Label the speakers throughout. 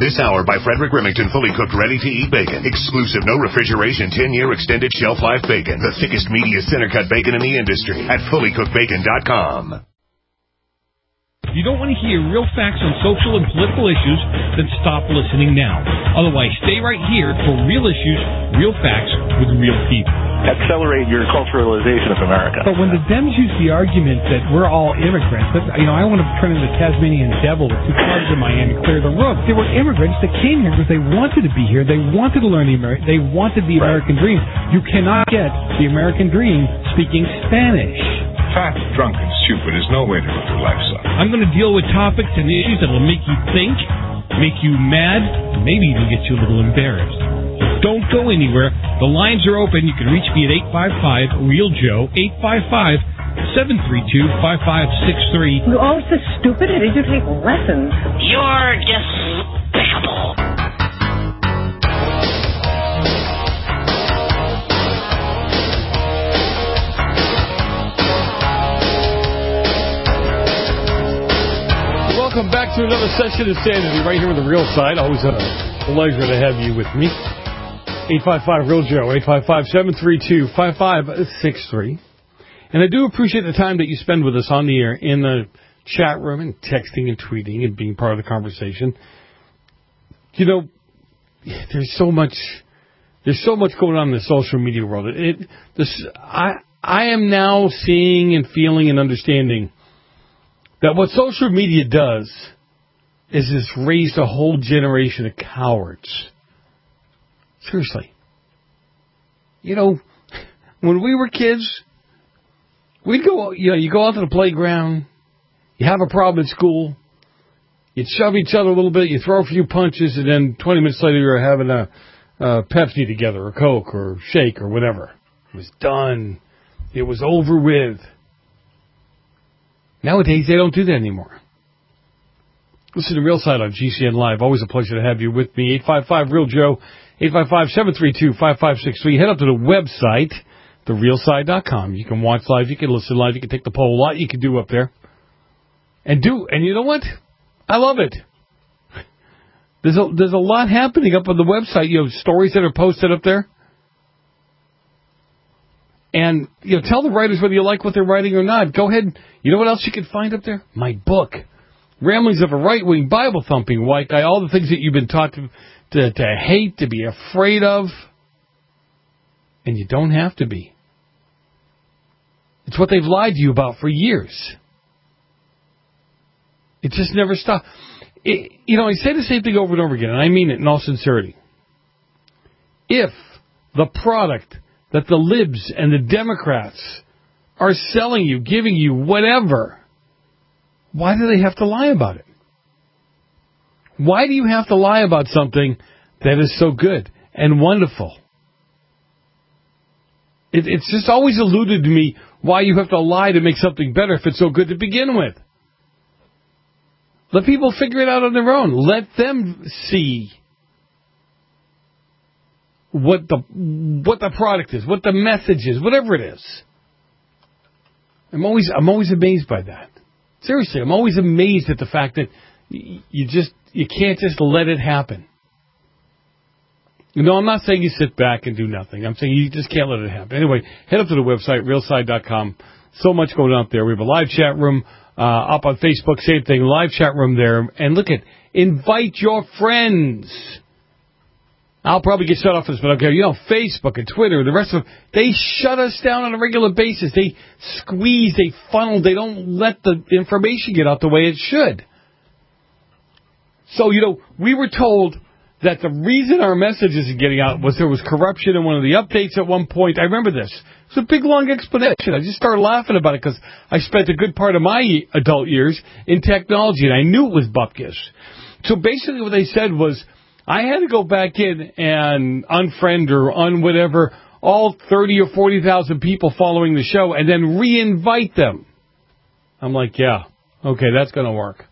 Speaker 1: This hour by Frederick Remington, fully cooked, ready-to-eat bacon. Exclusive, no refrigeration, 10-year extended shelf life bacon. The thickest, meatiest center-cut bacon in the industry at fullycookedbacon.com.
Speaker 2: If you don't want to hear real facts on social and political issues, then stop listening now. Otherwise, stay right here for real issues, real facts with real people.
Speaker 3: Accelerate your culturalization of America.
Speaker 4: But when the Dems use the argument that we're all immigrants, that, I want to turn into the Tasmanian devil with 2 cars in Miami, clear the road. They were immigrants that came here because they wanted to be here. They wanted to learn they wanted the American dream. You cannot get the American dream speaking Spanish.
Speaker 5: Fat, drunk, and stupid is no way to live your life, son.
Speaker 2: I'm going to deal with topics and issues that will make you think, make you mad, and maybe even get you a little embarrassed. Don't go anywhere. The lines are open. You can reach me at 855-REAL-JOE, 855-732-5563.
Speaker 6: You're all so stupid. Did you take lessons?
Speaker 7: You're despicable.
Speaker 4: Welcome back to another session of Sanity right here with the Real Side. Always a pleasure to have you with me. 855-REAL-JOE, 855-732-5563. And I do appreciate the time that you spend with us on the air in the chat room and texting and tweeting and being part of the conversation. There's so much going on in the social media world. I am now seeing and feeling and understanding that what social media does is it's raised a whole generation of cowards. Seriously. When we were kids, we'd go, you go out to the playground, you have a problem at school, you'd shove each other a little bit, you throw a few punches, and then 20 minutes later you're having a Pepsi together, or Coke, or Shake, or whatever. It was done. It was over with. Nowadays, they don't do that anymore. Listen to Real Side on GCN Live. Always a pleasure to have you with me. 855-REAL-JOE, 855-732-5563. Head up to the website, therealside.com. You can watch live, you can listen live, you can take the poll. A lot you can do up there. And you know what? I love it. There's a lot happening up on the website. You have stories that are posted up there. And, tell the writers whether you like what they're writing or not. Go ahead. You know what else you can find up there? My book. Ramblings of a Right-Wing Bible-Thumping White Guy. All the things that you've been taught to hate, to be afraid of. And you don't have to be. It's what they've lied to you about for years. It just never stops. I say the same thing over and over again, and I mean it in all sincerity. If the product that the libs and the Democrats are selling you, giving you, whatever, why do they have to lie about it? Why do you have to lie about something that is so good and wonderful? It's just always eluded to me why you have to lie to make something better if it's so good to begin with. Let people figure it out on their own. Let them see what the product is, what the message is, whatever it is. I'm always amazed by that. Seriously, I'm always amazed at the fact that you can't just let it happen. I'm not saying you sit back and do nothing. I'm saying you just can't let it happen. Anyway, head up to the website, realside.com. So much going on up there. We have a live chat room up on Facebook, same thing, live chat room there. And look invite your friends. I'll probably get shut off for this, but okay, Facebook and Twitter, the rest of them, they shut us down on a regular basis. They squeeze, they funnel, they don't let the information get out the way it should. So, we were told that the reason our message isn't getting out was there was corruption in one of the updates at one point. I remember this. It's a big, long explanation. I just started laughing about it because I spent a good part of my adult years in technology, and I knew it was bupkis. So basically what they said was, I had to go back in and unfriend or unwhatever all 30 or 40,000 people following the show and then re-invite them. I'm like, yeah, okay, that's going to work.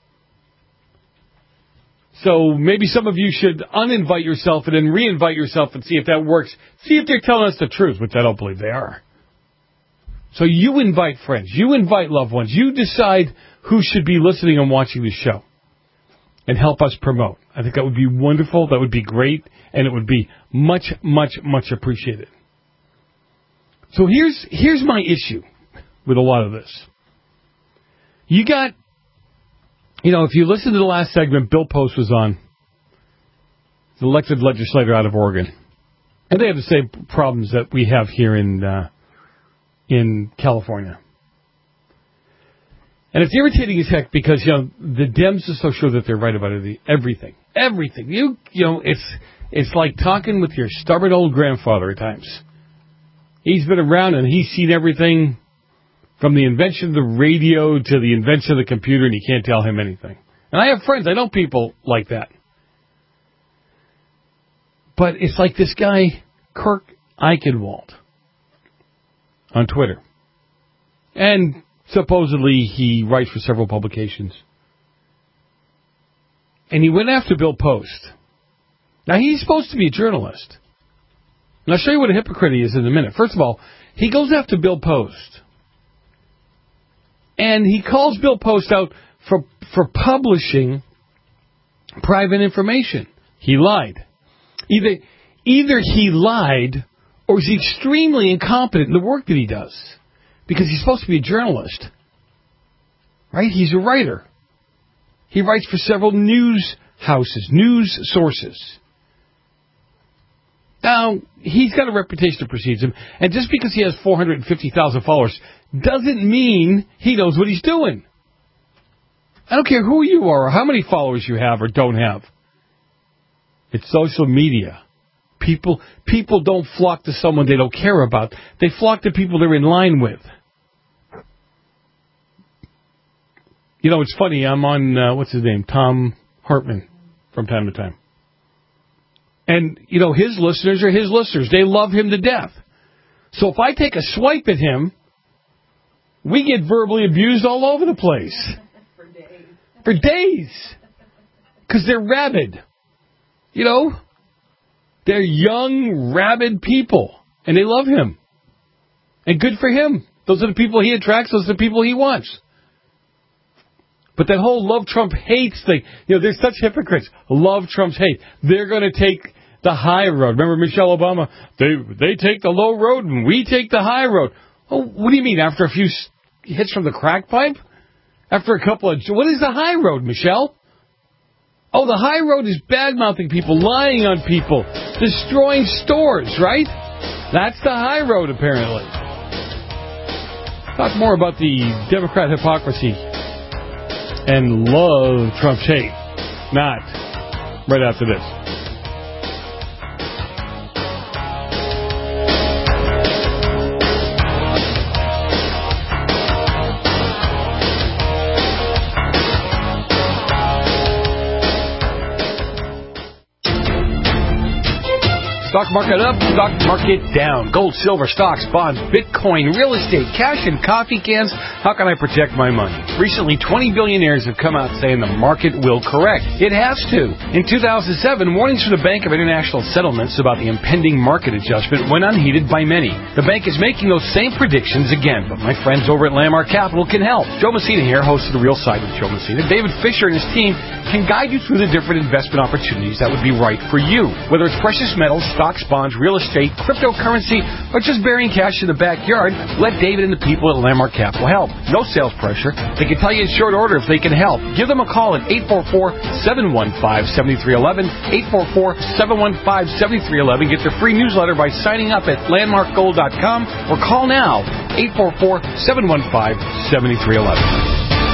Speaker 4: So maybe some of you should uninvite yourself and then re-invite yourself and see if that works. See if they're telling us the truth, which I don't believe they are. So you invite friends. You invite loved ones. You decide who should be listening and watching the show. and help us promote. I think that would be wonderful. That would be great, and it would be much, much, much appreciated. So here's my issue with a lot of this. You got, if you listen to the last segment, Bill Post was on, the elected legislator out of Oregon, and they have the same problems that we have here in California. And it's irritating as heck because, the Dems are so sure that they're right about everything. Everything. It's like talking with your stubborn old grandfather at times. He's been around and he's seen everything from the invention of the radio to the invention of the computer, and you can't tell him anything. And I have friends, I know people like that. But it's like this guy, Kirk Eichenwald, on Twitter. And supposedly he writes for several publications. And he went after Bill Post. Now, he's supposed to be a journalist. And I'll show you what a hypocrite he is in a minute. First of all, he goes after Bill Post. And he calls Bill Post out for publishing private information. He lied. Either he lied or he's extremely incompetent in the work that he does. Because he's supposed to be a journalist. Right? He's a writer. He writes for several news houses, news sources. Now, he's got a reputation that precedes him, and just because he has 450,000 followers doesn't mean he knows what he's doing. I don't care who you are or how many followers you have or don't have. It's social media. People don't flock to someone they don't care about. They flock to people they're in line with. It's funny. I'm on, what's his name? Tom Hartman from time to time. And, his listeners are his listeners. They love him to death. So if I take a swipe at him, we get verbally abused all over the place. For days. Because they're rabid. They're young, rabid people. And they love him. And good for him. Those are the people he attracts. Those are the people he wants. But that whole love Trump hates thing, there's such hypocrites. Love Trump's hate. They're going to take the high road. Remember Michelle Obama? They take the low road and we take the high road. Oh, what do you mean? After a few hits from the crack pipe? After a couple of... What is the high road, Michelle? Oh, the high road is bad-mouthing people, lying on people, destroying stores, right? That's the high road, apparently. Talk more about the Democrat hypocrisy and love Trump's hate. Not right after this. Stock market up, stock market down. Gold, silver, stocks, bonds, Bitcoin, real estate, cash, and coffee cans. How can I protect my money? Recently, 20 billionaires have come out saying the market will correct. It has to. In 2007, warnings from the Bank of International Settlements about the impending market adjustment went unheeded by many. The bank is making those same predictions again, but my friends over at Landmark Capital can help. Joe Messina here, host of The Real Side with Joe Messina. David Fisher and his team can guide you through the different investment opportunities that would be right for you. Whether it's precious metals, stocks, bonds, real estate, cryptocurrency, or just burying cash in the backyard, let David and the people at Landmark Capital help. No sales pressure. They can tell you in short order if they can help. Give them a call at 844-715-7311, 844-715-7311. Get their free newsletter by signing up at landmarkgold.com or call now, 844-715-7311.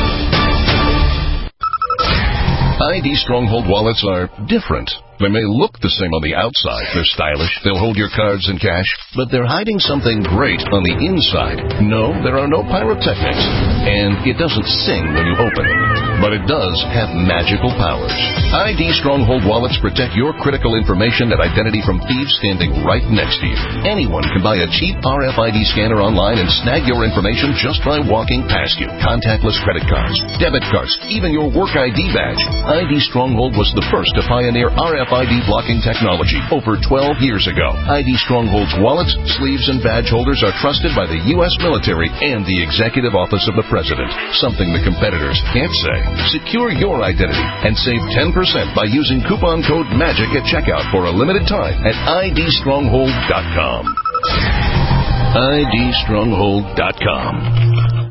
Speaker 8: ID Stronghold wallets are different. They may look the same on the outside. They're stylish. They'll hold your cards and cash. But they're hiding something great on the inside. No, there are no pyrotechnics. And it doesn't sing when you open it. But it does have magical powers. ID Stronghold wallets protect your critical information and identity from thieves standing right next to you. Anyone can buy a cheap RFID scanner online and snag your information just by walking past you. Contactless credit cards, debit cards, even your work ID badge. ID Stronghold was the first to pioneer RFID RFID blocking technology over 12 years ago. ID Stronghold's wallets, sleeves, and badge holders are trusted by the U.S. military and the Executive Office of the President, something the competitors can't say. Secure your identity and save 10% by using coupon code MAGIC at checkout for a limited time at idstronghold.com. idstronghold.com.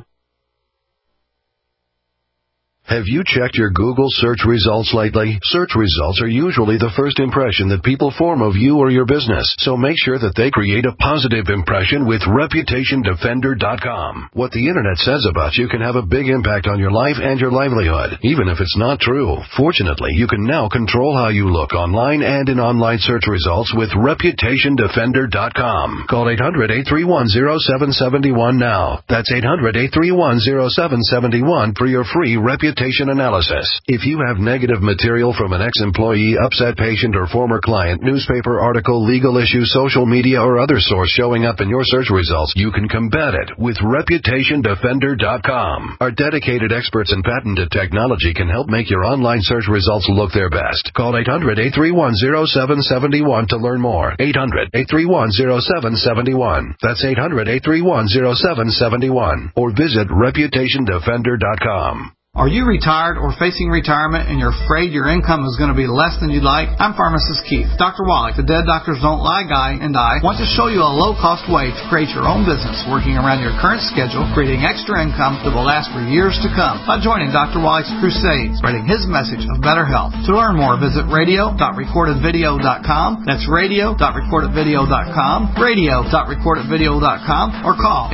Speaker 9: Have you checked your Google search results lately? Search results are usually the first impression that people form of you or your business, so make sure that they create a positive impression with ReputationDefender.com. What the Internet says about you can have a big impact on your life and your livelihood, even if it's not true. Fortunately, you can now control how you look online and in online search results with ReputationDefender.com. Call 800-831-0771 now. That's 800-831-0771 for your free reputation analysis. If you have negative material from an ex-employee, upset patient, or former client, newspaper article, legal issue, social media, or other source showing up in your search results, you can combat it with ReputationDefender.com. Our dedicated experts in patented technology can help make your online search results look their best. Call 800-831-0771 to learn more. 800-831-0771. That's 800-831-0771. Or visit ReputationDefender.com.
Speaker 10: Are you retired or facing retirement and you're afraid your income is going to be less than you'd like? I'm Pharmacist Keith. Dr. Wallach, the Dead Doctors Don't Lie guy, and I want to show you a low-cost way to create your own business working around your current schedule, creating extra income that will last for years to come by joining Dr. Wallach's crusade, spreading his message of better health. To learn more, visit radio.recordedvideo.com. That's radio.recordedvideo.com, radio.recordedvideo.com, or call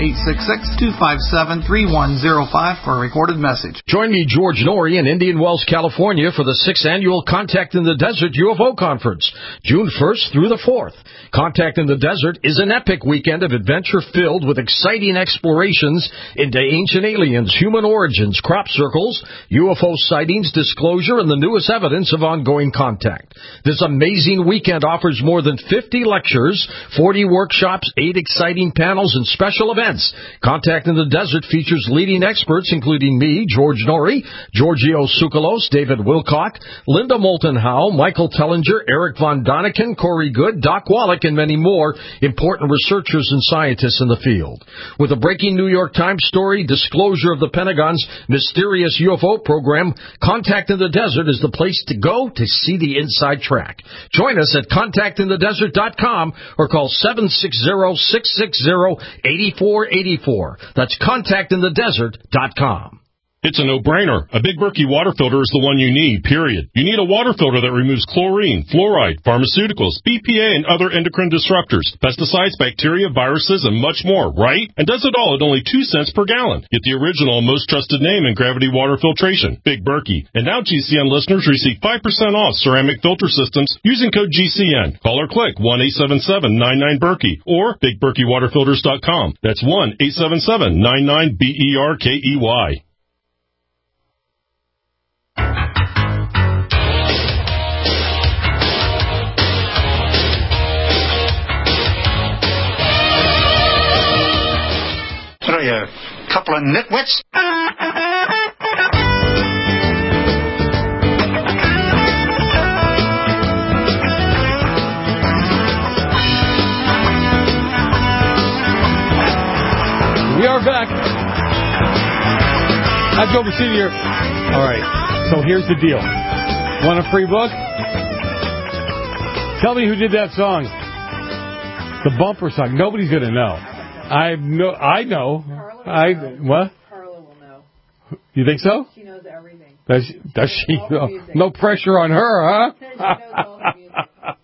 Speaker 10: 866-257-3105 for a recorded message.
Speaker 11: Join me, George Norrie, in Indian Wells, California for the 6th Annual Contact in the Desert UFO Conference, June 1st through the 4th. Contact in the Desert is an epic weekend of adventure filled with exciting explorations into ancient aliens, human origins, crop circles, UFO sightings, disclosure, and the newest evidence of ongoing contact. This amazing weekend offers more than 50 lectures, 40 workshops, 8 exciting panels, and special events. Contact in the Desert features leading experts including me, George Norrie, Giorgio Tsoukalos, David Wilcock, Linda Moulton Howe, Michael Tellinger, Eric Von Daniken, Corey Good, Doc Wallach, and many more important researchers and scientists in the field. With a breaking New York Times story, disclosure of the Pentagon's mysterious UFO program, Contact in the Desert is the place to go to see the inside track. Join us at contactinthedesert.com or call 760-660-8484. That's contactinthedesert.com.
Speaker 12: It's a no-brainer. A Big Berkey water filter is the one you need, period. You need a water filter that removes chlorine, fluoride, pharmaceuticals, BPA, and other endocrine disruptors, pesticides, bacteria, viruses, and much more, right? And does it all at only 2 cents per gallon. Get the original and most trusted name in gravity water filtration, Big Berkey. And now GCN listeners receive 5% off ceramic filter systems using code GCN. Call or click 1-877-99-BERKEY or BigBerkeyWaterFilters.com. That's 1-877-99-BERKEY.
Speaker 13: What are you, a couple of nitwits?
Speaker 4: We are back. I'm Joe Senior. All right, so here's the deal. Want a free book? Tell me who did that song. The bumper song. Nobody's going to know. I know. What?
Speaker 6: Carla will know.
Speaker 4: You think so?
Speaker 6: She knows everything.
Speaker 4: Does she? No pressure on her, huh?
Speaker 6: She knows all the music.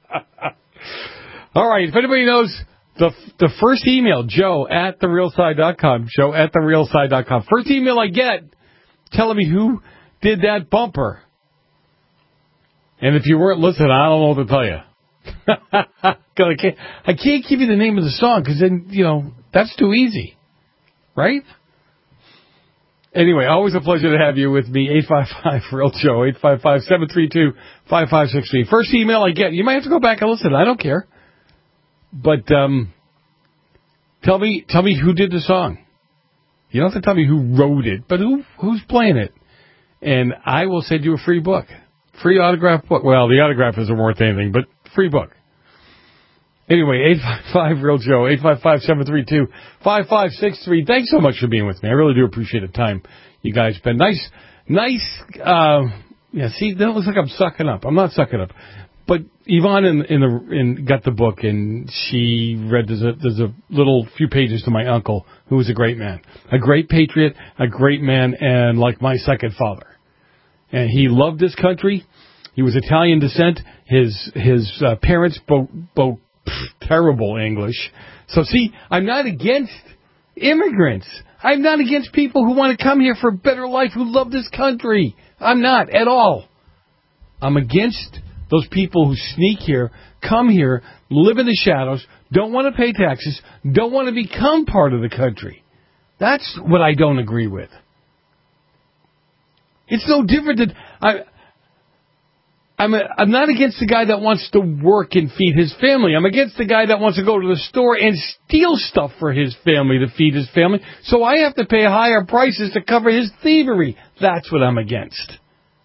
Speaker 4: All right. If anybody knows the first email, Joe@therealside.com. Joe@therealside.com. First email I get telling me who did that bumper. And if you weren't listening, I don't know what to tell you. I can't give you the name of the song because then, that's too easy. Right? Anyway, always a pleasure to have you with me. 855-REAL-JOE, 855-732-5563. First email I get. You might have to go back and listen. I don't care. But tell me who did the song. You don't have to tell me who wrote it, but who's playing it. And I will send you a free book. Free autograph book. Well, the autograph isn't worth anything, but free book. Anyway, 855-REAL-JOE, 855-732-5563. Thanks so much for being with me. I really do appreciate the time you guys spend. Nice, yeah, see, that looks like I'm sucking up. I'm not sucking up. But Yvonne got the book, and she read, there's a little few pages to my uncle, who was a great man. A great patriot, a great man, and like my second father. And he loved this country. He was Italian descent. His parents spoke terrible English. So see, I'm not against immigrants. I'm not against people who want to come here for a better life, who love this country. I'm not at all. I'm against those people who sneak here, come here, live in the shadows, don't want to pay taxes, don't want to become part of the country. That's what I don't agree with. It's no different than... I'm not against the guy that wants to work and feed his family. I'm against the guy that wants to go to the store and steal stuff for his family to feed his family, so I have to pay higher prices to cover his thievery. That's what I'm against.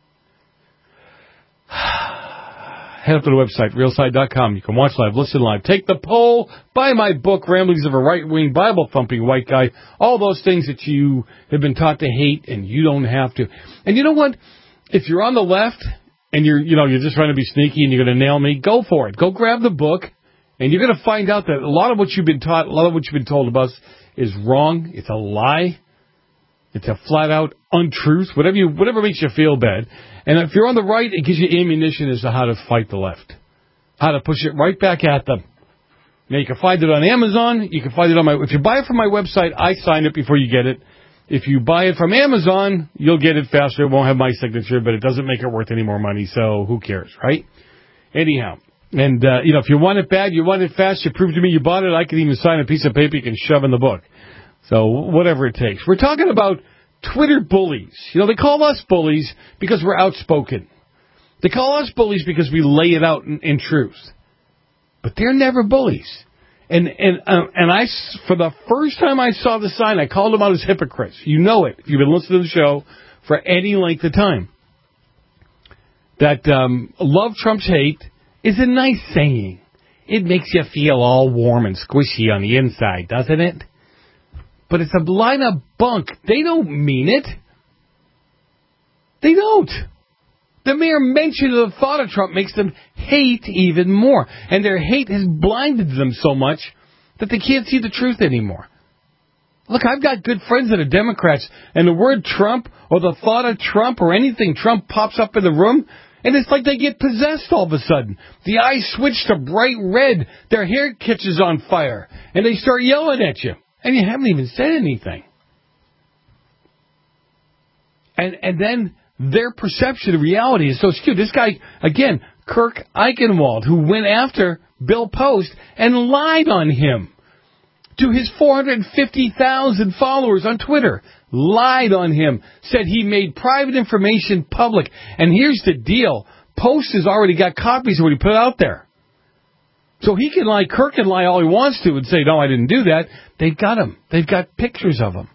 Speaker 4: Head up to the website, realside.com. You can watch live, listen live, take the poll, buy my book, Ramblings of a Right-Wing Bible-Thumping White Guy, all those things that you have been taught to hate, and you don't have to. And you know what? If you're on the left... and you're just trying to be sneaky and you're going to nail me, go for it. Go grab the book, and you're going to find out that a lot of what you've been taught, a lot of what you've been told about us is wrong. It's a lie. It's a flat-out untruth, whatever makes you feel bad. And if you're on the right, it gives you ammunition as to how to fight the left, how to push it right back at them. Now, you can find it on Amazon. You can find it on if you buy it from my website, I sign it before you get it. If you buy it from Amazon, you'll get it faster. It won't have my signature, but it doesn't make it worth any more money, so who cares, right? Anyhow, and, if you want it bad, you want it fast, you prove to me you bought it, I can even sign a piece of paper you can shove in the book. So, whatever it takes. We're talking about Twitter bullies. They call us bullies because we're outspoken. They call us bullies because we lay it out in truth. But they're never bullies. And I, for the first time I saw the sign, I called them out as hypocrites. You know it if you've been listening to the show for any length of time. That love trumps hate is a nice saying. It makes you feel all warm and squishy on the inside, doesn't it? But it's a line of bunk. They don't mean it. They don't. The mere mention of the thought of Trump makes them hate even more. And their hate has blinded them so much that they can't see the truth anymore. Look, I've got good friends that are Democrats, and the word Trump or the thought of Trump or anything Trump pops up in the room, and it's like they get possessed all of a sudden. The eyes switch to bright red, their hair catches on fire, and they start yelling at you. And you haven't even said anything. And then... their perception of reality is so skewed. This guy, again, Kirk Eichenwald, who went after Bill Post and lied on him to his 450,000 followers on Twitter. Lied on him. Said he made private information public. And here's the deal. Post has already got copies of what he put out there. So he can lie, Kirk can lie all he wants to and say, no, I didn't do that. They've got him. They've got pictures of him.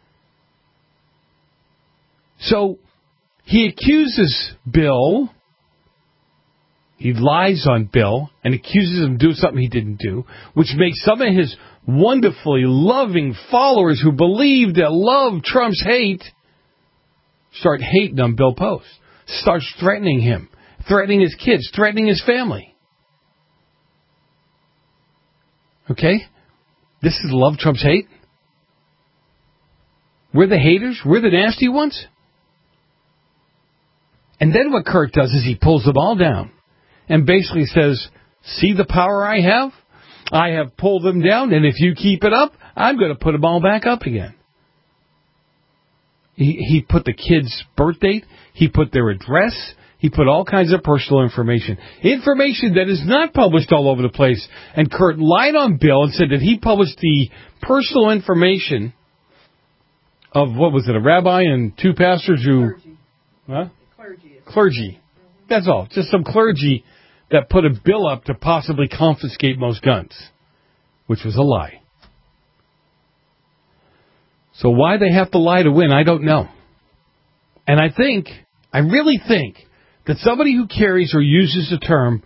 Speaker 4: So... he accuses Bill, he lies on Bill, and accuses him of doing something he didn't do, which makes some of his wonderfully loving followers who believe that love trumps hate start hating on Bill Post, starts threatening him, threatening his kids, threatening his family. Okay? This is love trumps hate? We're the haters? We're the nasty ones? And then what Kurt does is he pulls them all down and basically says, see the power I have? I have pulled them down, and if you keep it up, I'm going to put them all back up again. He put the kid's birth date. He put their address. He put all kinds of personal information. Information that is not published all over the place. And Kurt lied on Bill and said that he published the personal information of, what was it, a rabbi and two pastors who...
Speaker 6: Clergy.
Speaker 4: Huh? Clergy. That's all. Just some clergy that put a bill up to possibly confiscate most guns, which was a lie. So why they have to lie to win, I don't know. And I really think that somebody who carries or uses the term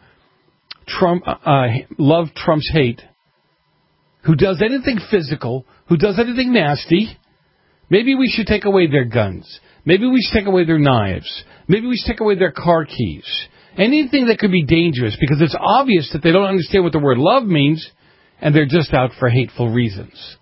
Speaker 4: love trumps hate, who does anything physical, who does anything nasty, maybe we should take away their guns. Maybe we should take away their knives. Maybe we should take away their car keys. Anything that could be dangerous, because it's obvious that they don't understand what the word love means, and they're just out for hateful reasons.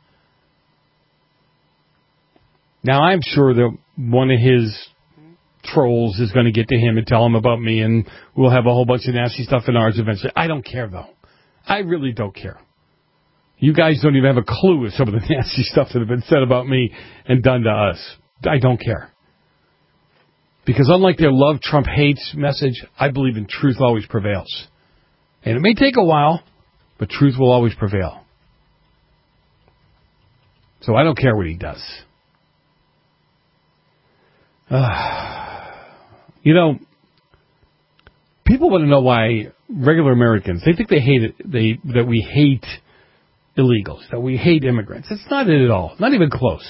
Speaker 4: Now, I'm sure that one of his trolls is going to get to him and tell him about me, and we'll have a whole bunch of nasty stuff in ours eventually. I don't care, though. I really don't care. You guys don't even have a clue of some of the nasty stuff that have been said about me and done to us. I don't care. Because unlike their love Trump hates message, I believe in truth always prevails. And it may take a while, but truth will always prevail. So I don't care what he does. People want to know why regular Americans, they think they hate it, that we hate illegals, that we hate immigrants. It's not it at all. Not even close.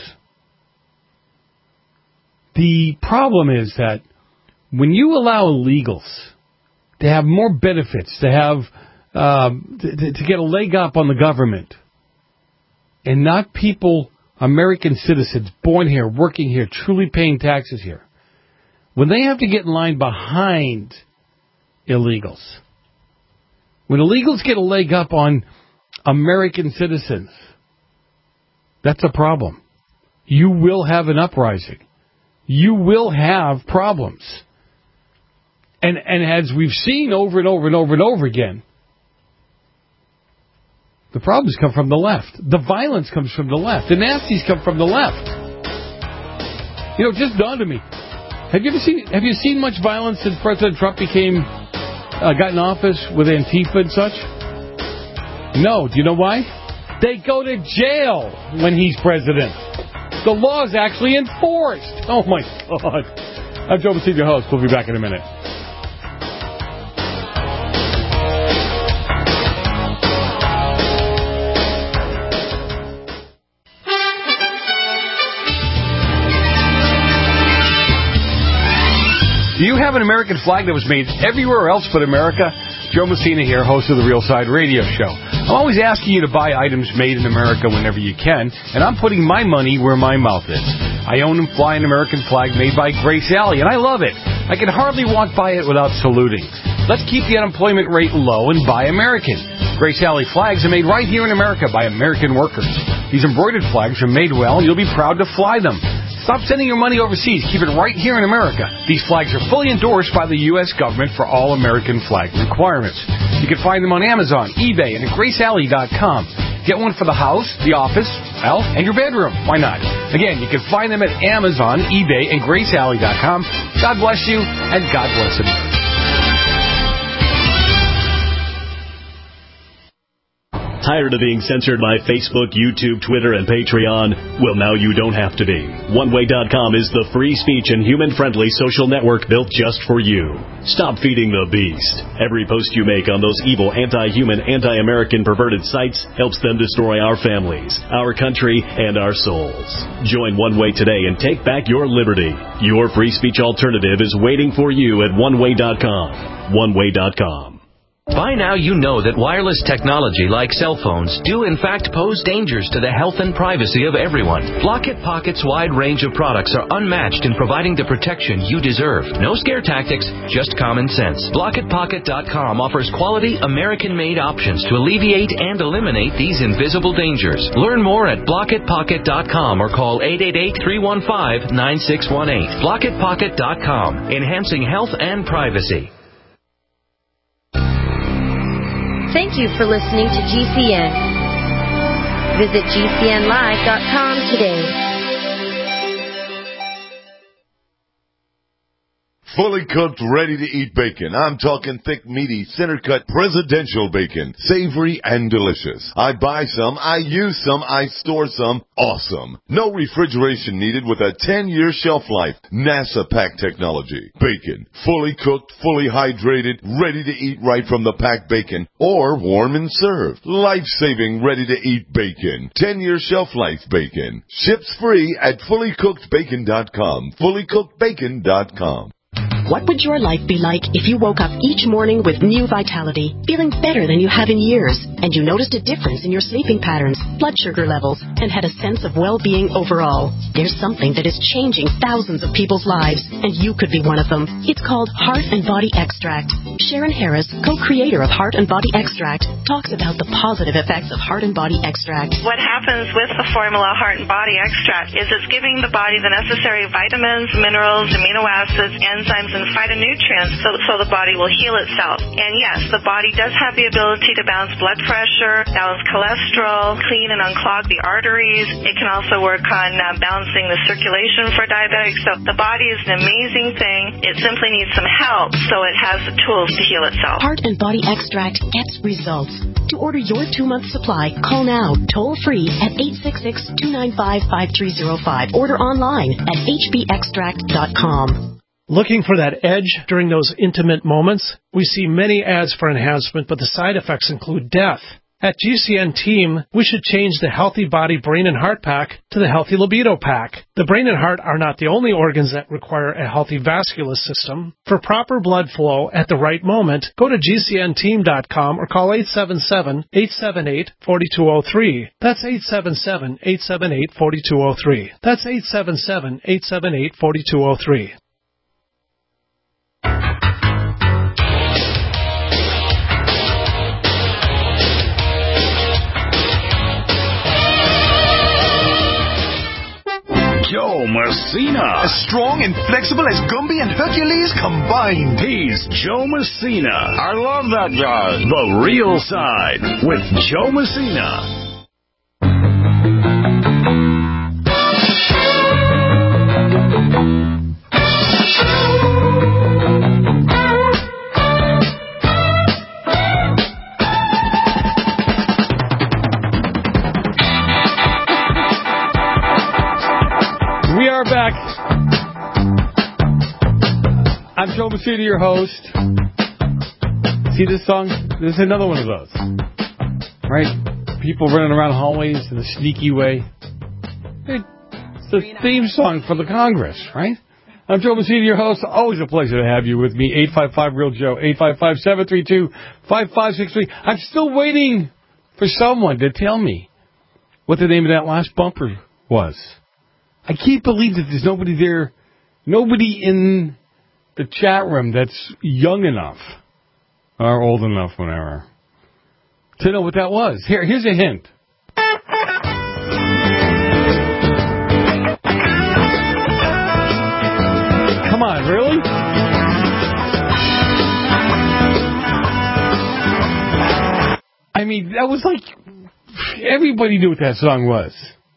Speaker 4: The problem is that when you allow illegals to have more benefits, to have to get a leg up on the government, and not people, American citizens, born here, working here, truly paying taxes here, when they have to get in line behind illegals, when illegals get a leg up on American citizens, that's a problem. You will have an uprising. You will have problems. And as we've seen over and over and over and over again, the problems come from the left. The violence comes from the left. The nasties come from the left. It just dawned on me. Have you seen much violence since President Trump got in office with Antifa and such? No. Do you know why? They go to jail when he's president. The law is actually enforced. Oh, my God. I'm Joe Messina, your host. We'll be back in a minute. Do you have an American flag that was made everywhere else but America? Joe Messina here, host of the Real Side Radio Show. I'm always asking you to buy items made in America whenever you can, and I'm putting my money where my mouth is. I own and fly an American flag made by Grace Alley, and I love it. I can hardly walk by it without saluting. Let's keep the unemployment rate low and buy American. Grace Alley flags are made right here in America by American workers. These embroidered flags are made well, and you'll be proud to fly them. Stop sending your money overseas. Keep it right here in America. These flags are fully endorsed by the U.S. government for all American flag requirements. You can find them on Amazon, eBay, and at GraceAlley.com. Get one for the house, the office, and your bedroom. Why not? Again, you can find them at Amazon, eBay, and GraceAlley.com. God bless you, and God bless America.
Speaker 14: Tired of being censored by Facebook, YouTube, Twitter, and Patreon? Well, now you don't have to be. OneWay.com is the free speech and human-friendly social network built just for you. Stop feeding the beast. Every post you make on those evil, anti-human, anti-American perverted sites helps them destroy our families, our country, and our souls. Join OneWay today and take back your liberty. Your free speech alternative is waiting for you at OneWay.com. OneWay.com.
Speaker 15: By now you know that wireless technology like cell phones do in fact pose dangers to the health and privacy of everyone. Blockit Pocket's wide range of products are unmatched in providing the protection you deserve. No scare tactics, just common sense. BlockitPocket.com offers quality American-made options to alleviate and eliminate these invisible dangers. Learn more at BlockitPocket.com or call 888-315-9618. BlockitPocket.com, enhancing health and privacy.
Speaker 16: Thank you for listening to GCN. Visit GCNlive.com today.
Speaker 17: Fully cooked, ready-to-eat bacon. I'm talking thick, meaty, center-cut, presidential bacon. Savory and delicious. I buy some, I use some, I store some. Awesome. No refrigeration needed with a 10-year shelf life. NASA pack technology. Bacon. Fully cooked, fully hydrated, ready to eat right from the packed bacon. Or warm and served. Life-saving, ready-to-eat bacon. 10-year shelf life bacon. Ships free at fullycookedbacon.com. Fullycookedbacon.com.
Speaker 18: What would your life be like if you woke up each morning with new vitality, feeling better than you have in years, and you noticed a difference in your sleeping patterns, blood sugar levels, and had a sense of well-being overall? There's something that is changing thousands of people's lives, and you could be one of them. It's called Heart and Body Extract. Sharon Harris, co-creator of Heart and Body Extract, talks about the positive effects of Heart and Body Extract.
Speaker 19: What happens with the formula Heart and Body Extract is it's giving the body the necessary vitamins, minerals, amino acids, enzymes, and phytonutrients so the body will heal itself. And yes, the body does have the ability to balance blood pressure, balance cholesterol, clean and unclog the arteries. It can also work on balancing the circulation for diabetics. So the body is an amazing thing. It simply needs some help so it has the tools to heal itself.
Speaker 18: Heart and Body Extract gets results. To order your 2-month supply, call now, toll free at 866-295-5305. Order online at hbextract.com.
Speaker 20: Looking for that edge during those intimate moments? We see many ads for enhancement, but the side effects include death. At GCN Team, we should change the Healthy Body Brain and Heart Pack to the Healthy Libido Pack. The brain and heart are not the only organs that require a healthy vascular system. For proper blood flow at the right moment, go to GCNteam.com or call 877-878-4203. That's 877-878-4203. That's 877-878-4203.
Speaker 21: Joe Messina.
Speaker 22: As strong and flexible as Gumby and Hercules combined.
Speaker 21: He's Joe Messina. I love that guy. The Real Side with Joe Messina.
Speaker 4: We are back. I'm Joe Messina, your host. See this song? This is another one of those. Right? People running around hallways in a sneaky way. It's the theme song for the Congress, right? I'm Joe Messina, your host. Always a pleasure to have you with me. 855-REAL-JOE, 855-732-5563. I'm still waiting for someone to tell me what the name of that last bumper was. I can't believe that there's nobody there, nobody in the chat room that's young enough, or old enough, whatever, to know what that was. Here's a hint. Come on, really? I mean, that was like, everybody knew what that song was.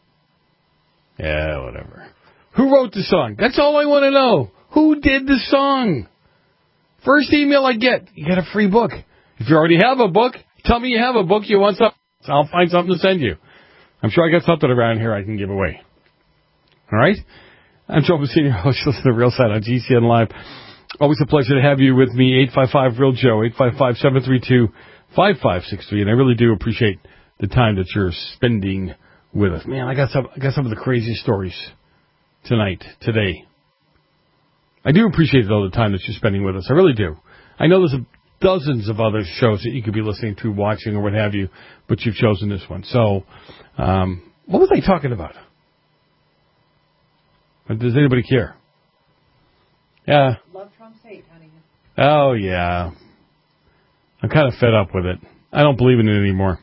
Speaker 4: Yeah, whatever. Who wrote the song? That's all I want to know. Who did the song? First email I get, you get a free book. If you already have a book, tell me you have a book, you want something, I'll find something to send you. I'm sure I got something around here I can give away. All right? I'm Joe Messina, host of The Real Side on GCN Live. Always a pleasure to have you with me, 855-REAL-JOE, 855-732-5563. And I really do appreciate the time that you're spending with us. Man, I got some of the craziest stories today. I do appreciate all the time that you're spending with us. I really do. I know there's dozens of other shows that you could be listening to, watching, or what have you, but you've chosen this one. So, what was I talking about? Does anybody care? Yeah.
Speaker 6: Love Trump's hate, honey.
Speaker 4: Oh, yeah. I'm kind of fed up with it. I don't believe in it anymore.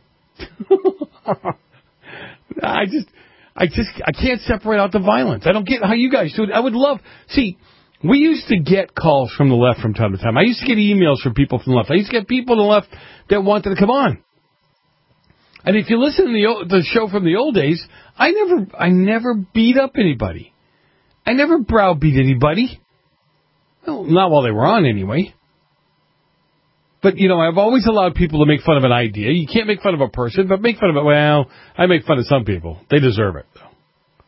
Speaker 4: I can't separate out the violence. I don't get how you guys do it. I would love, see, we used to get calls from the left from time to time. I used to get emails from people from the left. I used to get people on the left that wanted to come on. And if you listen to the show from the old days, I never beat up anybody. I never browbeat anybody. Well, not while they were on anyway. But, you know, I've always allowed people to make fun of an idea. You can't make fun of a person, but make fun of it. Well, I make fun of some people. They deserve it, though.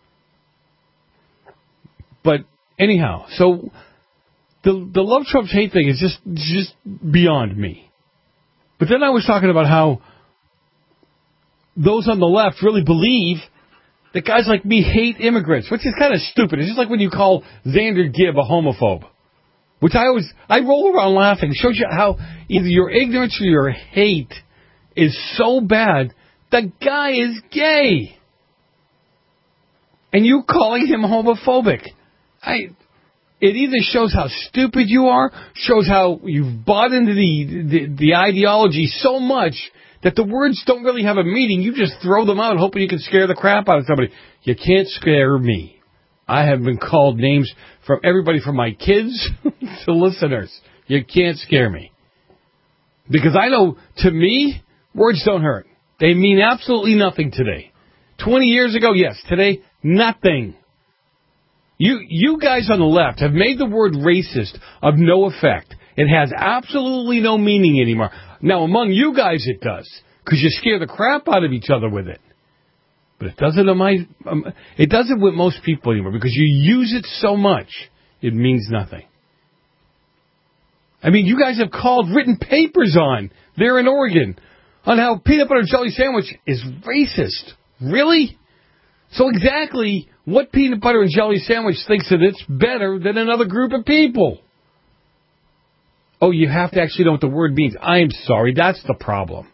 Speaker 4: But anyhow, so the love Trump's hate thing is just beyond me. But then I was talking about how those on the left really believe that guys like me hate immigrants, which is kind of stupid. It's just like when you call Xander Gibb a homophobe. Which I roll around laughing. It shows you how either your ignorance or your hate is so bad. The guy is gay. And you calling him homophobic. It either shows how stupid you are, shows how you've bought into the ideology so much that the words don't really have a meaning. You just throw them out hoping you can scare the crap out of somebody. You can't scare me. I have been called names from everybody from my kids to listeners. You can't scare me. Because I know, to me, words don't hurt. They mean absolutely nothing today. 20 years ago, yes. Today, nothing. You guys on the left have made the word racist of no effect. It has absolutely no meaning anymore. Now, among you guys it does, because you scare the crap out of each other with it. But it doesn't with most people anymore, because you use it so much, it means nothing. I mean, you guys have written papers on, there in Oregon, on how peanut butter and jelly sandwich is racist. Really? So exactly what peanut butter and jelly sandwich thinks that it's better than another group of people? Oh, you have to actually know what the word means. I am sorry, that's the problem.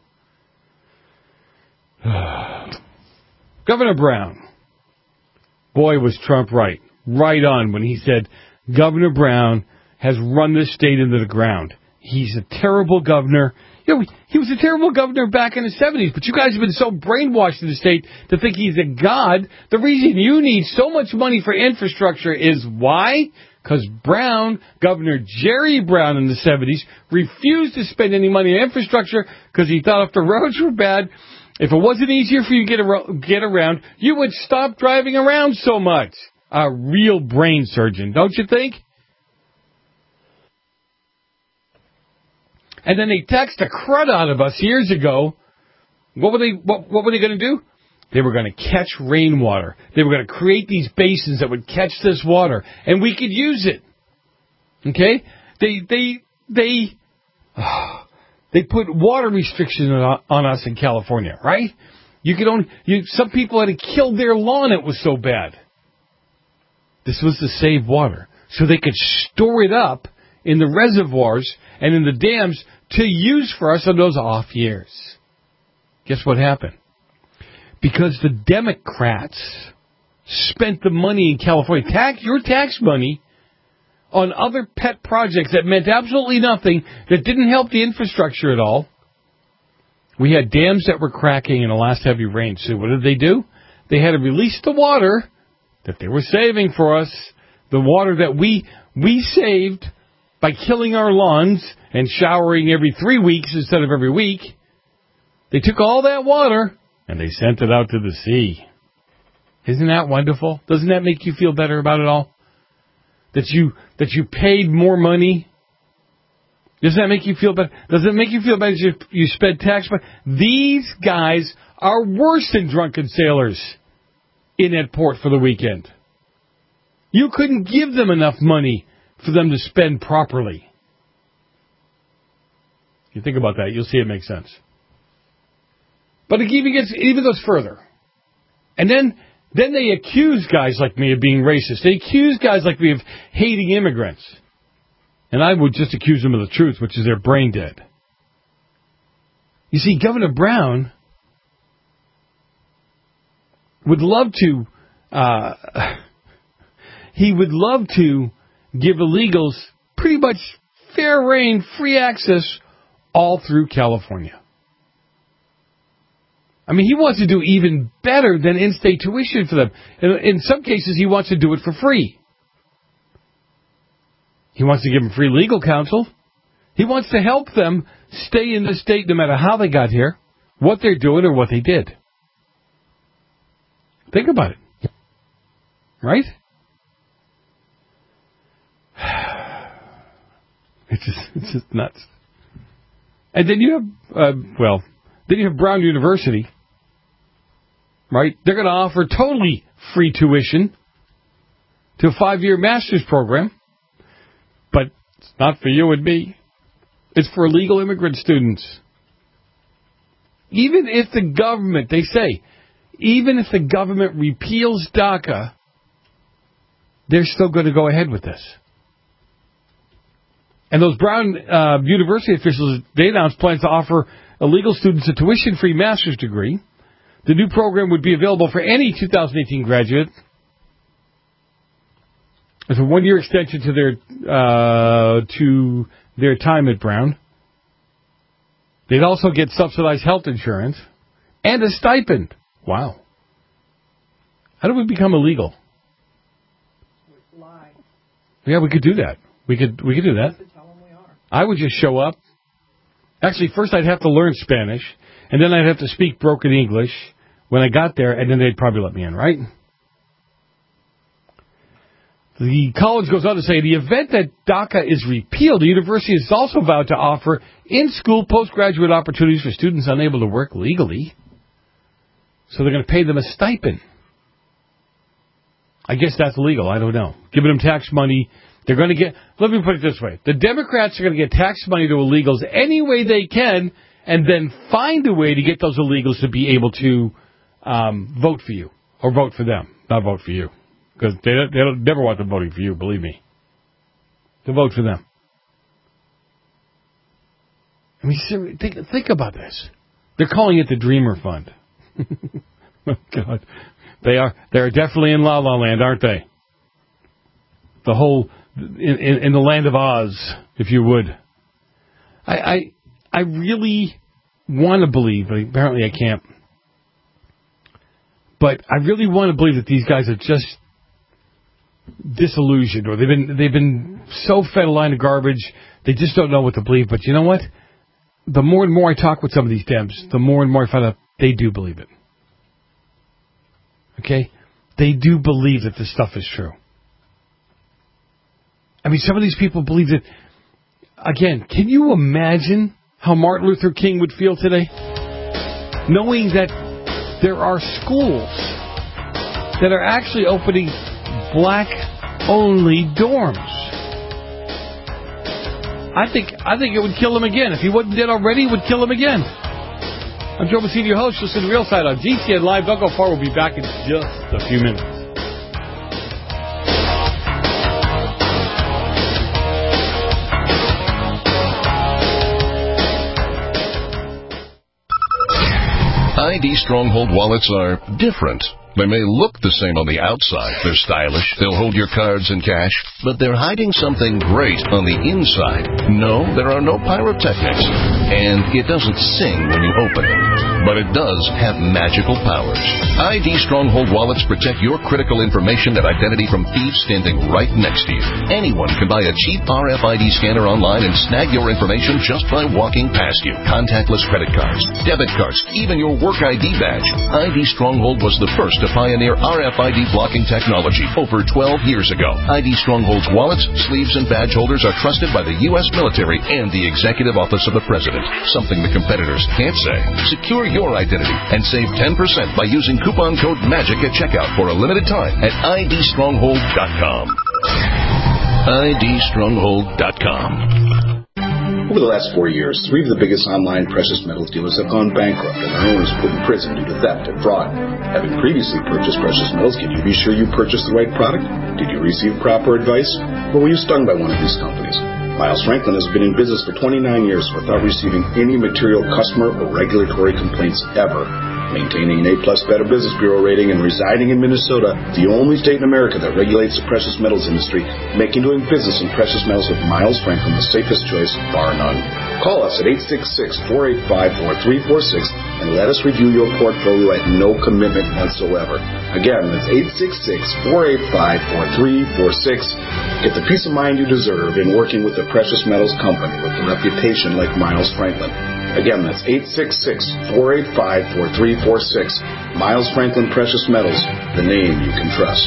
Speaker 4: Governor Brown. Boy, was Trump right. Right on when he said Governor Brown has run this state into the ground. He's a terrible governor. You know, he was a terrible governor back in the 70s, but you guys have been so brainwashed in the state to think he's a god. The reason you need so much money for infrastructure is why? Because Brown, Governor Jerry Brown in the 70s, refused to spend any money on infrastructure because he thought if the roads were bad, if it wasn't easier for you to get around, you would stop driving around so much. A real brain surgeon, don't you think? And then they taxed the crud out of us years ago. What were they going to do? They were going to catch rainwater. They were going to create these basins that would catch this water, and we could use it. Okay? They put water restrictions on us in California, right? Some people had to kill their lawn. It was so bad. This was to save water, so they could store it up in the reservoirs and in the dams to use for us on those off years. Guess what happened? Because the Democrats spent the money in California, your tax money, on other pet projects that meant absolutely nothing, that didn't help the infrastructure at all. We had dams that were cracking in the last heavy rain. So what did they do? They had to release the water that they were saving for us, the water that we saved by killing our lawns and showering every 3 weeks instead of every week. They took all that water and they sent it out to the sea. Isn't that wonderful? Doesn't that make you feel better about it all? That you paid more money? Does that make you feel better? Does it make you feel better if you spend tax money? These guys are worse than drunken sailors in that port for the weekend. You couldn't give them enough money for them to spend properly. You think about that, you'll see it makes sense. But it even goes further. And then they accuse guys like me of being racist. They accuse guys like me of hating immigrants. And I would just accuse them of the truth, which is they're brain dead. You see, Governor Brown would love to, give illegals pretty much fair reign, free access all through California. I mean, he wants to do even better than in-state tuition for them. In some cases, he wants to do it for free. He wants to give them free legal counsel. He wants to help them stay in the state no matter how they got here, what they're doing, or what they did. Think about it. Right? It's just nuts. And then you have Brown University, right? They're going to offer totally free tuition to a 5-year master's program, but it's not for you and me. It's for illegal immigrant students. Even if the government, they say, even if the government repeals DACA, they're still going to go ahead with this. And those Brown University officials, they announced plans to offer illegal students a tuition-free master's degree. The new program would be available for any 2018 graduate. It's a one-year extension to their time at Brown. They'd also get subsidized health insurance and a stipend. Wow. How do we become illegal?
Speaker 6: Lie.
Speaker 4: Yeah, we could do that. We could do that. I would just show up. Actually, first I'd have to learn Spanish, and then I'd have to speak broken English when I got there, and then they'd probably let me in, right? The college goes on to say, the event that DACA is repealed, the university is also vowed to offer in-school postgraduate opportunities for students unable to work legally. So they're going to pay them a stipend. I guess that's legal. I don't know. Giving them tax money. They're going to get, let me put it this way. The Democrats are going to get tax money to illegals any way they can and then find a way to get those illegals to be able to vote for you or vote for them, not vote for you. Because they don't never want them voting for you, believe me. To vote for them. I mean, think about this. They're calling it the Dreamer Fund. Oh, God. They're definitely in La La Land, aren't they? The whole, in the land of Oz, if you would. I really want to believe, but apparently I can't. But I really want to believe that these guys are just disillusioned, or they've been so fed a line of garbage, they just don't know what to believe. But you know what? The more and more I talk with some of these Dems, the more and more I find out they do believe it. Okay? They do believe that this stuff is true. I mean, some of these people believe that. Again, can you imagine how Martin Luther King would feel today? Knowing that there are schools that are actually opening black-only dorms. I think it would kill him again. If he wasn't dead already, it would kill him again. I'm Joe Messina, your host. Listen to Real Side on GCN Live. Don't go far. We'll be back in just a few minutes.
Speaker 8: ID Stronghold wallets are different. They may look the same on the outside. They're stylish. They'll hold your cards and cash. But they're hiding something great on the inside. No, there are no pyrotechnics. And it doesn't sing when you open it. But it does have magical powers. ID Stronghold wallets protect your critical information and identity from thieves standing right next to you. Anyone can buy a cheap RFID scanner online and snag your information just by walking past you. Contactless credit cards, debit cards, even your work ID badge. ID Stronghold was the first to pioneer RFID blocking technology over 12 years ago. ID Stronghold's wallets, sleeves, and badge holders are trusted by the U.S. military and the Executive Office of the President, something the competitors can't say. Secure your identity and save 10% by using coupon code MAGIC at checkout for a limited time at idstronghold.com. idstronghold.com.
Speaker 1: Over the last 4 years, 3 of the biggest online precious metals dealers have gone bankrupt and their owners put in prison due to theft and fraud. Having previously purchased precious metals, can you be sure you purchased the right product? Did you receive proper advice? Or were you stung by one of these companies? Miles Franklin has been in business for 29 years without receiving any material customer or regulatory complaints ever. Maintaining an A-plus Better Business Bureau rating and residing in Minnesota, the only state in America that regulates the precious metals industry, making doing business in precious metals with Miles Franklin the safest choice, bar none. Call us at 866-485-4346 and let us review your portfolio at no commitment whatsoever. Again, that's 866-485-4346. Get the peace of mind you deserve in working with a precious metals company with a reputation like Miles Franklin. Again, that's 866-485-4346. Miles Franklin Precious Metals, the name you can trust.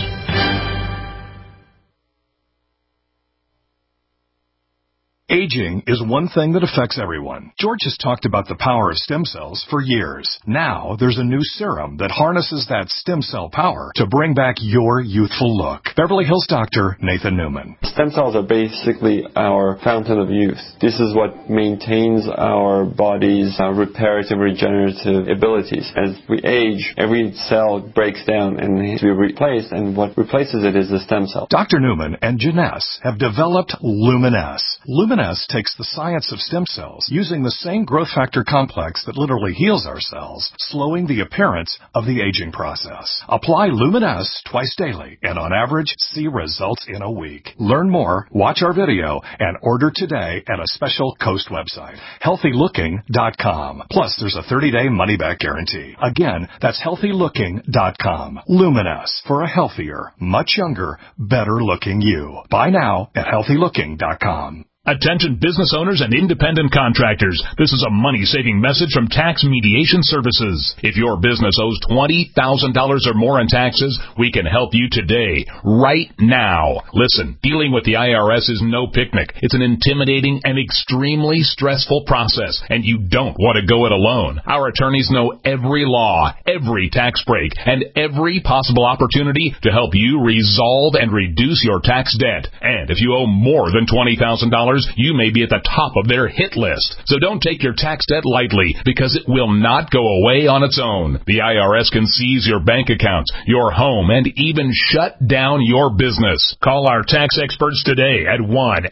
Speaker 3: Aging is one thing that affects everyone. George has talked about the power of stem cells for years. Now, there's a new serum that harnesses that stem cell power to bring back your youthful look. Beverly Hills doctor Nathan Newman.
Speaker 23: Stem cells are basically our fountain of youth. This is what maintains our body's reparative, regenerative abilities. As we age, every cell breaks down and needs to be replaced, and what replaces it is the stem cell.
Speaker 3: Dr. Newman and Janess have developed Luminesce. Luminesce IRS takes the science of stem cells using the same growth factor complex that literally heals our cells, slowing the appearance of the aging process. Apply Lumen S twice daily and on average see results in a week. Learn more, watch our video, and order today at a special Coast website, healthylooking.com. Plus, there's a 30-day money-back guarantee. Again, that's healthylooking.com. Luminous for a healthier, much younger, better-looking you. Buy now at healthylooking.com.
Speaker 2: Attention business owners and independent contractors. This is a money-saving message from Tax Mediation Services. If your business owes $20,000 or more in taxes, we can help you today, right now. Listen, dealing with the IRS is no picnic. It's an intimidating and extremely stressful process, and you don't want to go it alone. Our attorneys know every law, every tax break, and every possible opportunity to help you resolve and reduce your tax debt. And if you owe more than $20,000, you may be at the top of their hit list. So don't take your tax debt lightly, because it will not go away on its own. The IRS can seize your bank accounts, your home, and even shut down your business. Call our tax experts today at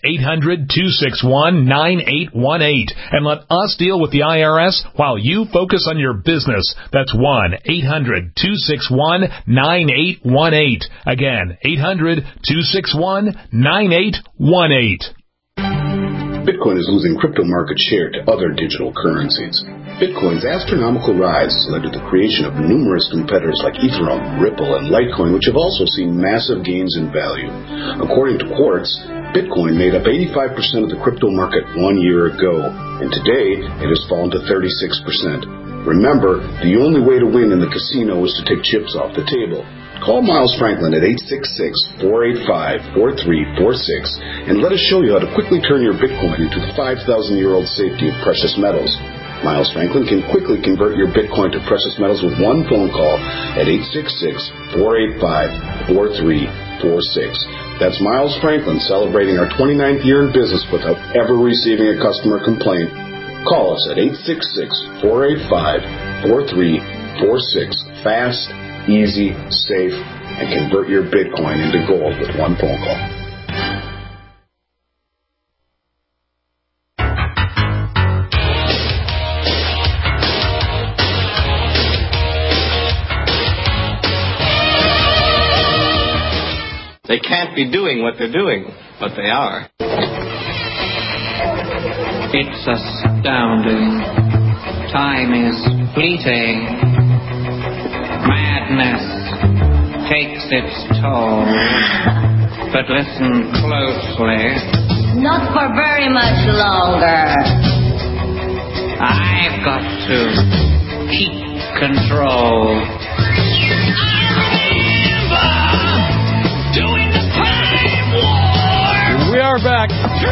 Speaker 2: 1-800-261-9818 and let us deal with the IRS while you focus on your business. That's 1-800-261-9818. Again, 800-261-9818.
Speaker 1: Bitcoin is losing crypto market share to other digital currencies. Bitcoin's astronomical rise has led to the creation of numerous competitors like Ethereum, Ripple, and Litecoin, which have also seen massive gains in value. According to Quartz, Bitcoin made up 85% of the crypto market 1 year ago, and today it has fallen to 36%. Remember, the only way to win in the casino is to take chips off the table. Call Miles Franklin at 866-485-4346 and let us show you how to quickly turn your Bitcoin into the 5,000-year-old safety of precious metals. Miles Franklin can quickly convert your Bitcoin to precious metals with one phone call at 866-485-4346. That's Miles Franklin celebrating our 29th year in business without ever receiving a customer complaint. Call us at 866-485-4346. Fast, easy, safe, and convert your Bitcoin into gold with one phone call.
Speaker 5: They can't be doing what they're doing, but they are.
Speaker 7: It's astounding. Time is fleeting. Madness takes its toll. But listen closely.
Speaker 16: Not for very much longer.
Speaker 7: I've got to keep control.
Speaker 4: We are back.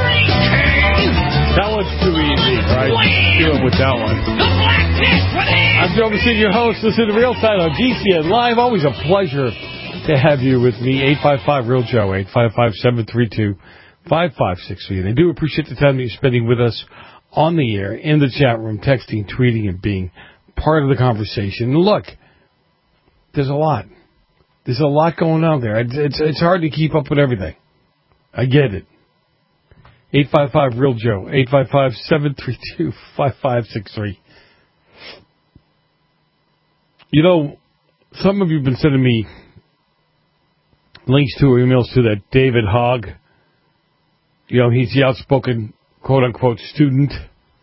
Speaker 4: That one's too easy, right? Deal with that one. I'm Joe Messina, your host. Listen to Real Side on GCN Live. Always a pleasure to have you with me. 855-REAL-JOE, 855-732-5563. And I do appreciate the time that you're spending with us on the air, in the chat room, texting, tweeting, and being part of the conversation. And look, there's a lot. There's a lot going on there. It's hard to keep up with everything. I get it. 855-REAL-JOE, 855-732-5563. You know, some of you have been sending me links to or emails to that David Hogg. You know, he's the outspoken, quote-unquote, student.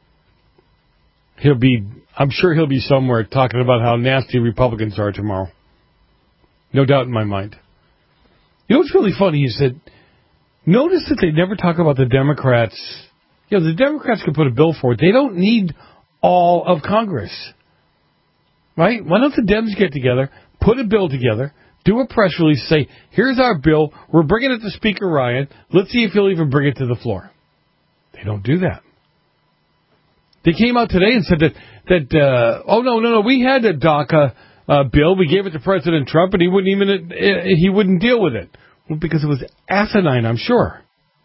Speaker 4: I'm sure he'll be somewhere talking about how nasty Republicans are tomorrow. No doubt in my mind. You know what's really funny is that notice that they never talk about the Democrats. You know, the Democrats can put a bill forward. They don't need all of Congress. Right? Why don't the Dems get together, put a bill together, do a press release, say, here's our bill, we're bringing it to Speaker Ryan, let's see if he'll even bring it to the floor. They don't do that. They came out today and said that oh, no, we had a DACA bill, we gave it to President Trump, and he wouldn't deal with it. Well, because it was asinine, I'm sure.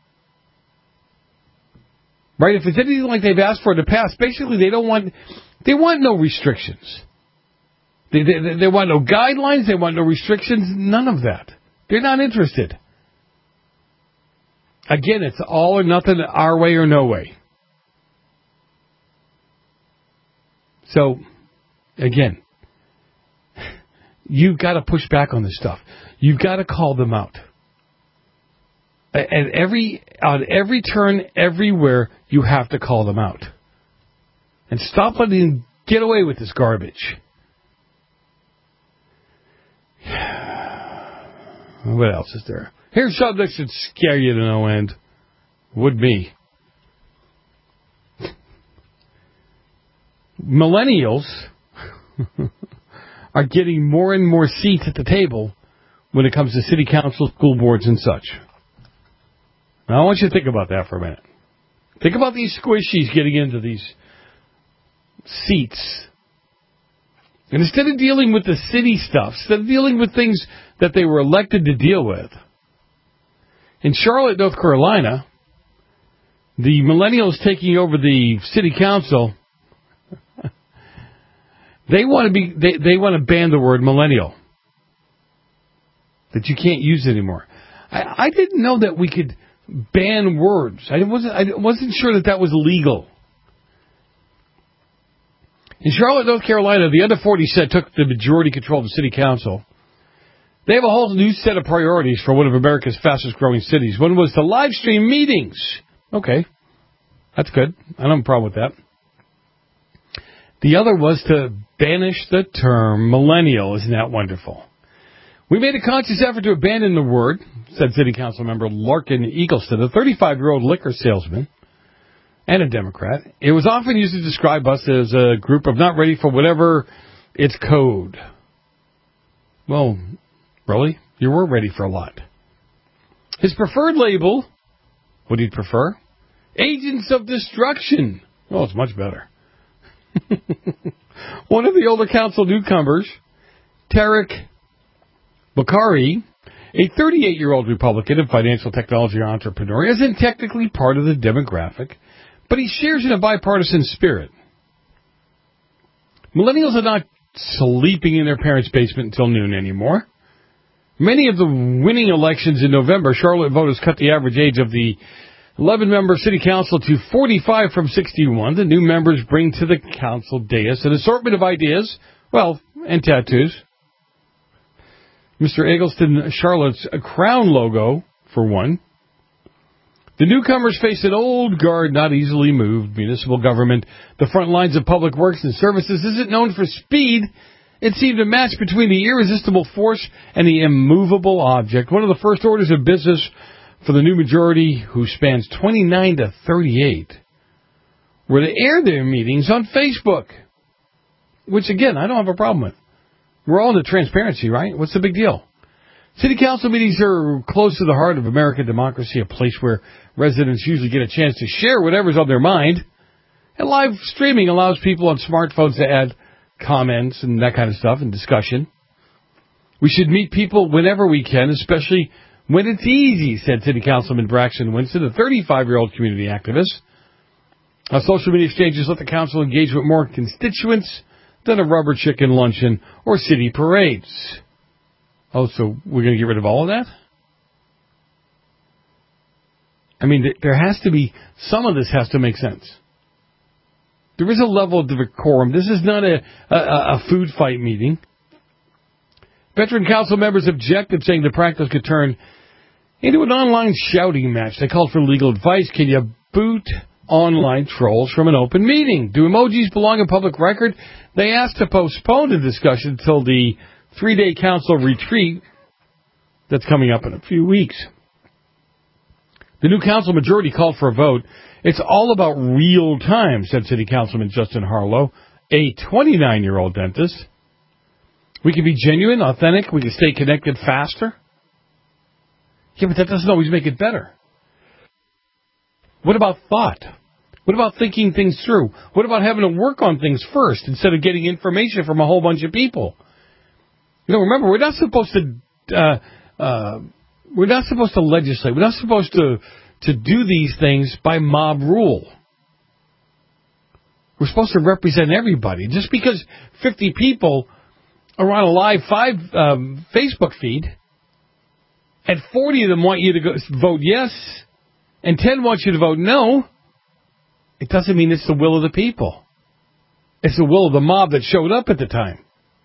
Speaker 4: Right? If it's anything like they've asked for in the past, basically they want no restrictions. They want no guidelines, they want no restrictions, none of that. They're not interested. Again, it's all or nothing, our way or no way. So, again, you've got to push back on this stuff. You've got to call them out. On every turn, everywhere, you have to call them out. And stop letting them get away with this garbage. What else is there? Here's something that should scare you to no end. Would me. Millennials are getting more and more seats at the table when it comes to city council, school boards, and such. Now, I want you to think about that for a minute. Think about these squishies getting into these seats. And instead of dealing with the city stuff, instead of dealing with things that they were elected to deal with, in Charlotte, North Carolina, the millennials taking over the city council, they want to ban the word millennial. That you can't use it anymore. I didn't know that we could ban words. I wasn't sure that was legal. In Charlotte, North Carolina, the under 40 set took the majority control of the city council. They have a whole new set of priorities for one of America's fastest growing cities. One was to live stream meetings. Okay, that's good. I don't have a problem with that. The other was to banish the term millennial. Isn't that wonderful? We made a conscious effort to abandon the word, said City Council member Larkin Eagleston, a 35-year-old liquor salesman and a Democrat. It was often used to describe us as a group of not ready for whatever its code. Well, really? You were ready for a lot. His preferred label, what do you prefer? Agents of Destruction. Oh, it's much better. One of the older council newcomers, Tarek Bukhari, a 38-year-old Republican and financial technology entrepreneur, isn't technically part of the demographic, but he shares in a bipartisan spirit. Millennials are not sleeping in their parents' basement until noon anymore. Many of the winning elections in November, Charlotte voters cut the average age of the 11-member city council to 45 from 61. The new members bring to the council dais an assortment of ideas, and tattoos. Mr. Eggleston, Charlotte's crown logo, for one. The newcomers face an old guard, not easily moved municipal government. The front lines of public works and services isn't known for speed. It seemed a match between the irresistible force and the immovable object. One of the first orders of business for the new majority, who spans 29 to 38, were to air their meetings on Facebook. Which, again, I don't have a problem with. We're all into transparency, right? What's the big deal? City council meetings are close to the heart of American democracy, a place where residents usually get a chance to share whatever's on their mind. And live streaming allows people on smartphones to add comments and that kind of stuff and discussion. We should meet people whenever we can, especially when it's easy, said City Councilman Braxton Winston, a 35-year-old community activist. Social media exchanges let the council engage with more constituents than a rubber chicken luncheon or city parades. Oh, so we're going to get rid of all of that? I mean, there has to be, some of this has to make sense. There is a level of decorum. This is not a food fight meeting. Veteran council members objected, saying the practice could turn into an online shouting match. They called for legal advice. Can you boot online trolls from an open meeting? Do emojis belong in public record? They asked to postpone the discussion until the 3-day council retreat that's coming up in a few weeks. The new council majority called for a vote. It's all about real time, said City Councilman Justin Harlow, a 29-year-old dentist. We can be genuine, authentic. We can stay connected faster. Yeah, but that doesn't always make it better. What about thought? What about thinking things through? What about having to work on things first instead of getting information from a whole bunch of people? Remember, we're not supposed to legislate. We're not supposed to do these things by mob rule. We're supposed to represent everybody. Just because 50 people are on a live Facebook feed, and 40 of them want you to go vote yes, and 10 want you to vote no, it doesn't mean it's the will of the people. It's the will of the mob that showed up at the time.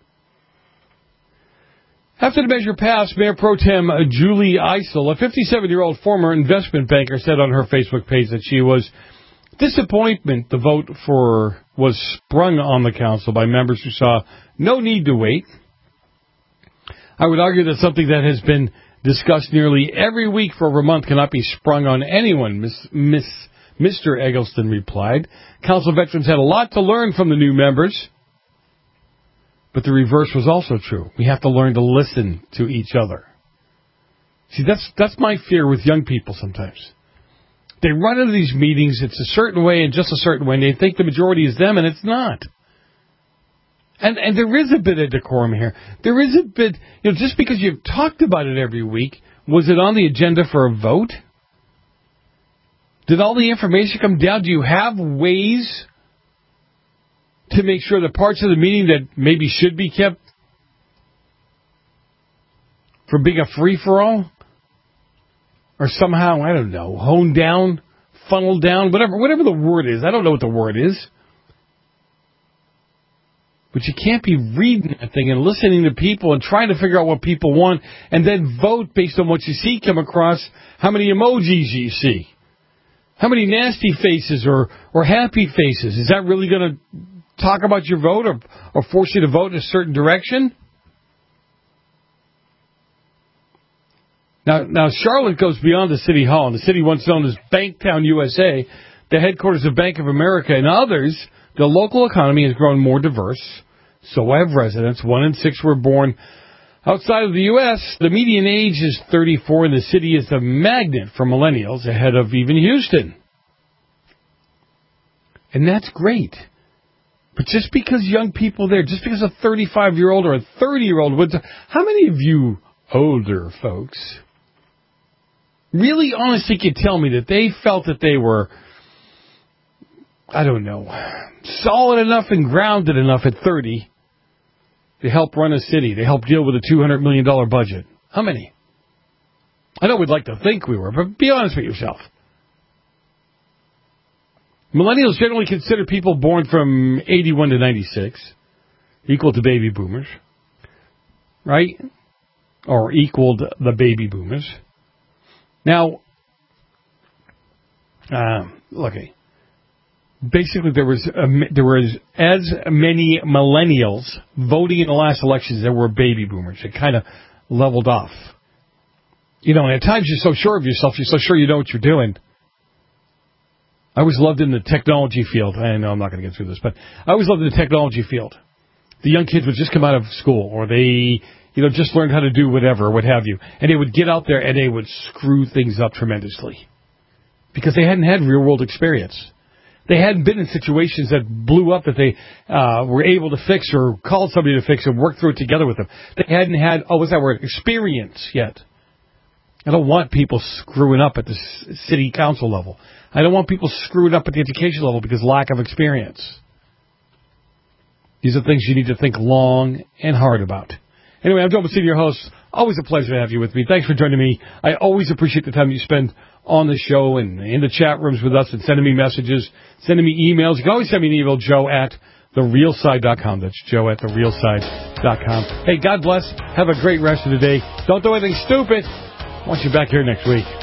Speaker 4: After the measure passed, Mayor Pro Tem Julie Eisel, a 57-year-old former investment banker, said on her Facebook page that she was disappointed the vote was sprung on the council by members who saw no need to wait. I would argue that something that has been discussed nearly every week for over a month cannot be sprung on anyone, Mr. Eggleston replied. Council veterans had a lot to learn from the new members, but the reverse was also true. We have to learn to listen to each other. See, that's my fear with young people sometimes. They run into these meetings, it's a certain way and just a certain way, and they think the majority is them, and it's not. And there is a bit of decorum here. There is a bit, just because you've talked about it every week, was it on the agenda for a vote? Did all the information come down? Do you have ways to make sure the parts of the meeting that maybe should be kept from being a free-for-all are somehow, I don't know, honed down, funneled down, whatever the word is. I don't know what the word is. But you can't be reading that thing and listening to people and trying to figure out what people want and then vote based on what you see come across, how many emojis you see, how many nasty faces or happy faces. Is that really going to talk about your vote or force you to vote in a certain direction? Now Charlotte goes beyond the City Hall. In the city once known as Banktown, USA, the headquarters of Bank of America and others, the local economy has grown more diverse. So have residents. 1 in 6 were born outside of the U.S. The median age is 34, and the city is a magnet for millennials, ahead of even Houston. And that's great. But just because young people there, just because a 35-year-old or a 30-year-old would... How many of you older folks really honestly could tell me that they felt that they were, I don't know, solid enough and grounded enough at 30 to help run a city, to help deal with a $200 million budget? How many? I know we'd like to think we were, but be honest with yourself. Millennials generally consider people born from 81 to 96 equal to baby boomers, right? Or equaled the baby boomers. Now, basically there was as many millennials voting in the last elections as there were baby boomers. It kind of leveled off. And at times you're so sure of yourself, you're so sure you know what you're doing. I always loved in the technology field. I know I'm not going to get through this, but I always loved in the technology field. The young kids would just come out of school, or they, just learned how to do whatever, or what have you. And they would get out there and they would screw things up tremendously. Because they hadn't had real-world experience. They hadn't been in situations that blew up that they were able to fix or called somebody to fix and work through it together with them. They hadn't had, what's that word, experience yet. I don't want people screwing up at the city council level. I don't want people screwing up at the education level because lack of experience. These are things you need to think long and hard about. Anyway, I'm Joe Messina, your host. Always a pleasure to have you with me. Thanks for joining me. I always appreciate the time you spend on the show and in the chat rooms with us and sending me messages, sending me emails. You can always send me an email, joe@therealside.com. That's joe@therealside.com. Hey, God bless. Have a great rest of the day. Don't do anything stupid. I want you back here next week.